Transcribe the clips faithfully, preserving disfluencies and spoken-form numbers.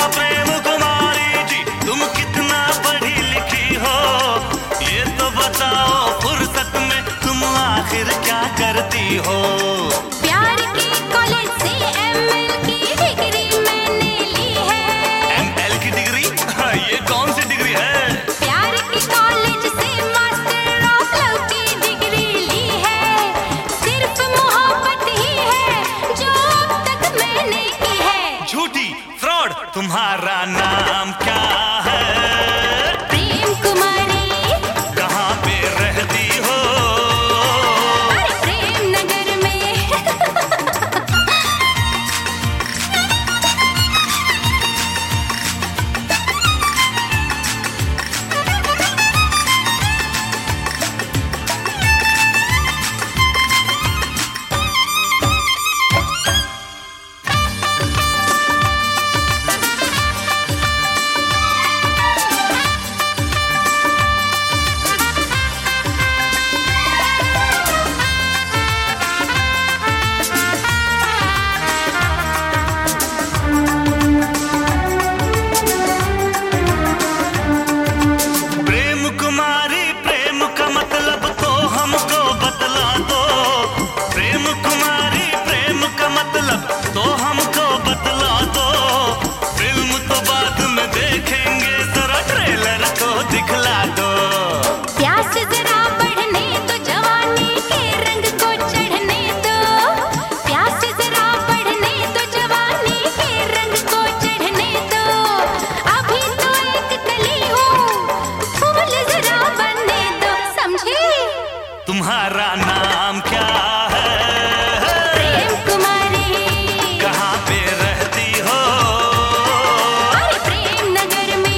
प्रेम कुमारी जी, तुम कितना पढ़ी लिखी हो, ये तो बताओ फुर्सत में तुम आखिर क्या करती हो। प्यार के कॉलेज से एमएल की डिग्री मैंने ली है। एमएल की डिग्री? हाँ, ये कौन सी डिग्री है? प्यार के कॉलेज से मास्टर ऑफ लव की डिग्री ली है। सिर्फ मोहब्बत ही है जो अब तक मैंने की है। झूठी, फ्रॉड, तुम्हारा नाम क्या है? प्रेम कुमारी। कहाँ पे रहती हो? अरे प्रेम नगर में। तो हमको बतला दो, फिल्म तो बाद में देखेंगे, जरा ट्रेलर को दिखला दो। प्यास जरा बढ़ने तो जवानी के रंग को चढ़ने दो। प्यास जरा बढ़ने तो जवानी के रंग को चढ़ने दो। अभी तो एक कली हूँ, फूल जरा बनने दो, समझे? तुम्हारा नाम क्या है? प्रेम कुमारी। कहाँ पे रहती हो? अरे प्रेम नगर में।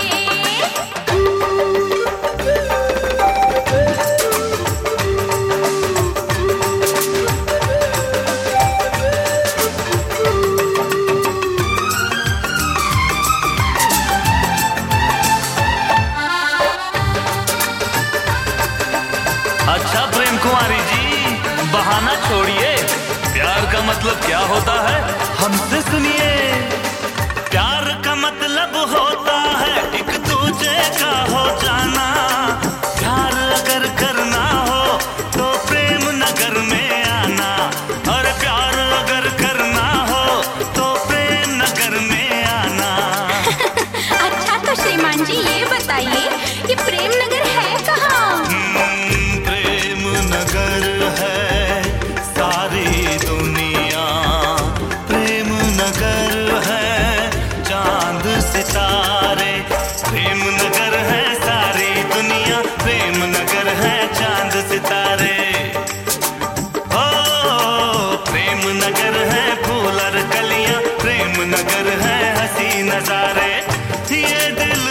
अच्छा प्रेम कुमारी जी, बहाना छोड़िए, प्यार का मतलब क्या होता है हमसे सुनिए। प्यार का मतलब होता है एक दूजे का हो जाना। प्यार अगर करना हो तो प्रेम नगर में आना, और प्यार अगर करना हो तो प्रेम नगर में आना। अच्छा तो श्रीमान जी ये बताइए, ये प्रेम नगर है कहाँ? हम्म, प्रेम नगर है सारी दुनिया, प्रेम नगर है चांद सितारे। प्रेम नगर है सारी दुनिया, प्रेम नगर है चांद सितारे। ओ प्रेम नगर है फूल और कलियां, प्रेम नगर है हंसी नजारे। ये दिल